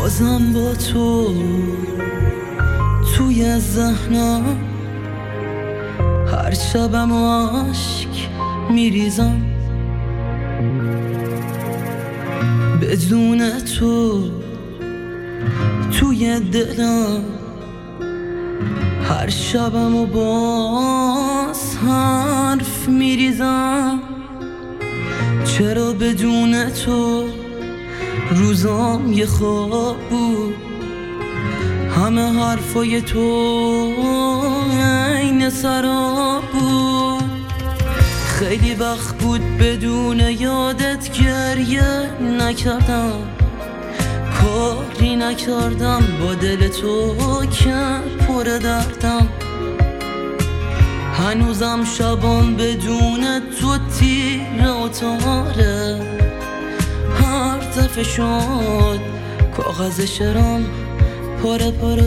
بازم با تو توی ذهنم، هر شبم عشق میریزم. بدون تو توی دلم، هر شبم و باز حرف میریزم. چرا بدون تو روزام یه خواب بود، همه حرفای تو عین سراب بود. خیلی وقت بود بدون یادت گریه نکردم، کاری نکردم با دل تو که پر دردم. هنوزم شبام بدون تو تیره و تاره، هر دفعه شد کاغذ شعرام پاره پاره.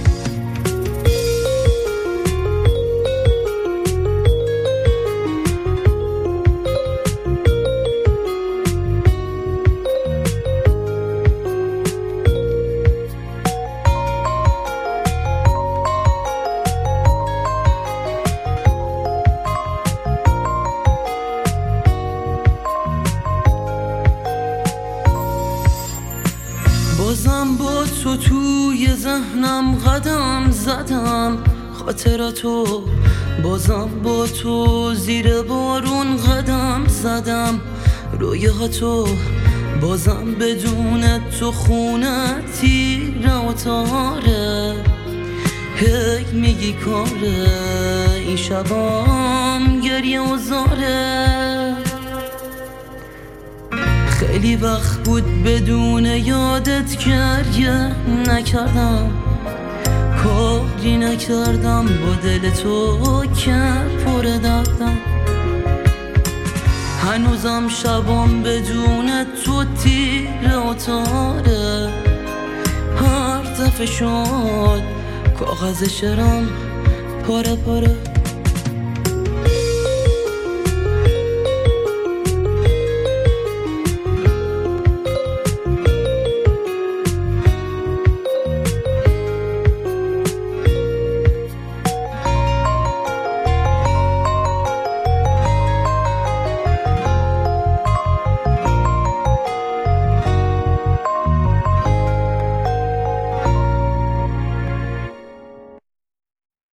بازم با تو توی ذهنم قدم زدم، خاطراتو بازم با تو زیر بارون قدم زدم. رویاتو بازم بدون تو خونه تیره و تاره. هی میگی کاره این شبام گریه و زاره. خیلی وقت بود بدون یادت گریه نکردم، کاری نکردم با دل تو که پر دردم. هنوزم شبام بدون تو تیره و تاره، هر دفعه شد کاغذ شعرام پاره پاره.